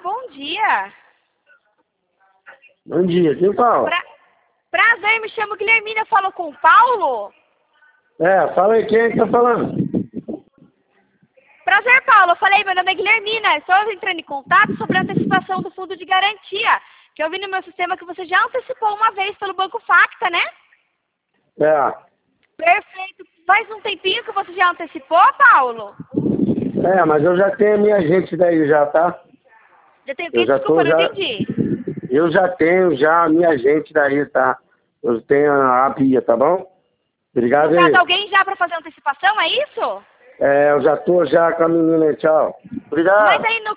bom dia. Bom dia, quem fala? Prazer, me chamo Guilhermina, falo com o Paulo? Fala aí, quem é que tá falando? Prazer, Paulo. Eu falei, meu nome é Guilhermina. Estou entrando em contato sobre a antecipação do fundo de garantia. Que eu vi no meu sistema que você já antecipou uma vez pelo Banco Facta, né? Perfeito. Faz um tempinho que você já antecipou, Paulo? Mas eu já tenho a minha gente daí já, tá? Já tenho que desculpa, não entendi. Eu já tenho a minha gente daí, tá? Eu tenho a Bia, tá bom? Obrigado aí. Contrata alguém já para fazer antecipação, é isso? Eu já tô com a menina aí, tchau. Obrigado. Mas aí no